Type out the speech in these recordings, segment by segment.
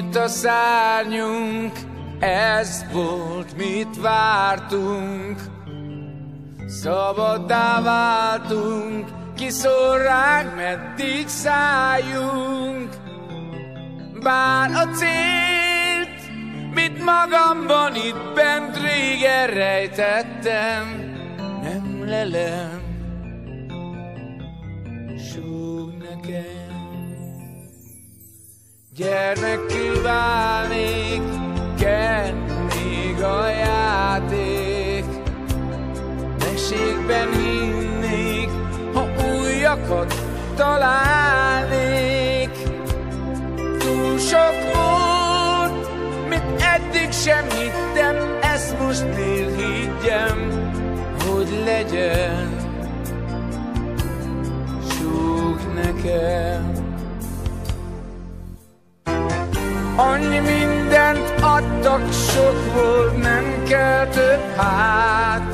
Kinőtt a szárnyunk, ez volt, mit vártunk. Szabaddá váltunk, kiszól ránk, meddig szálljunk. Bár a célt, mit magamban itt bent régen rejtettem, nem lelem, súg nekem. Gyermekké válnék, kennék a játék. Meségben hinnék, ha újakat találnék. Túl sok volt, mit eddig sem hittem, ezt most miért higgyem, hogy legyen, súg nekem. Annyi mindent adtak, sok volt, nem kell több hát.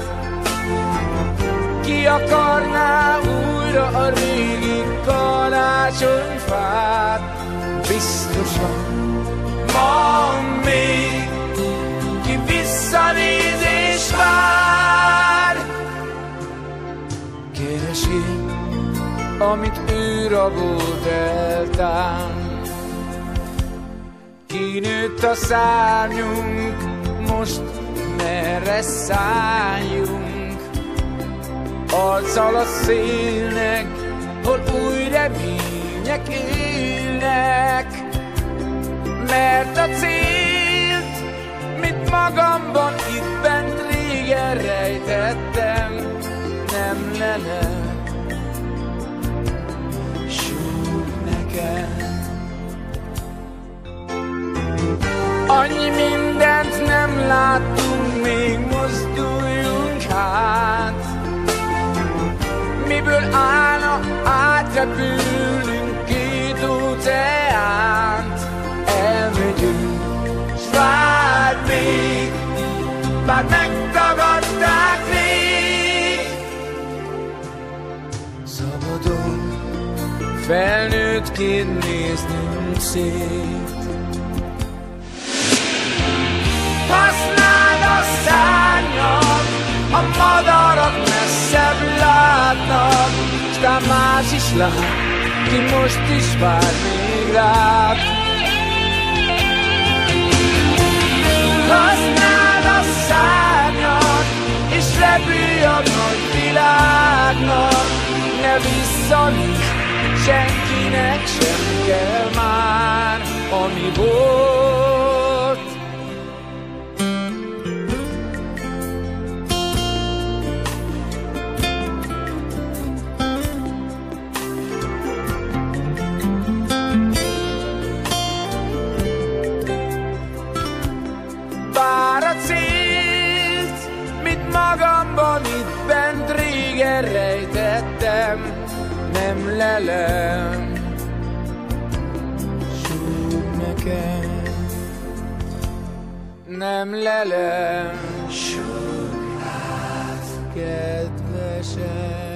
Ki akarná újra a régi karácsonyfát? Biztosan van még, ki visszanéz és vár. Keresi, amit ő rabolt eltán. Kinőtt a szárnyunk, most merre szálljunk? Arccal a szélnek, hol új remények élnek. Mert a célt, mit magamban itt bent régen rejtettem, nem lelem, súg nekem. Annyi mindent nem láttunk, még mozduljunk hát. Miből állna, átrepülünk két óceánt. Elmegyünk, s várd még, bár megtagadták rég. Szabadon, felnőttként néznünk szét. Használd a szárnyat, a madarak messzebb látnak, s tám más is lát, ki most is vár még rád. Használd a szárnyat, és repülj a nagy világnak, ne visszanézz, senkinek sem kell már, ami volt. Bár a célt, mit magamban itt bent régen rejtettem, nem lelem, súg nekem. Nem lelem, súg hát, kedvesem.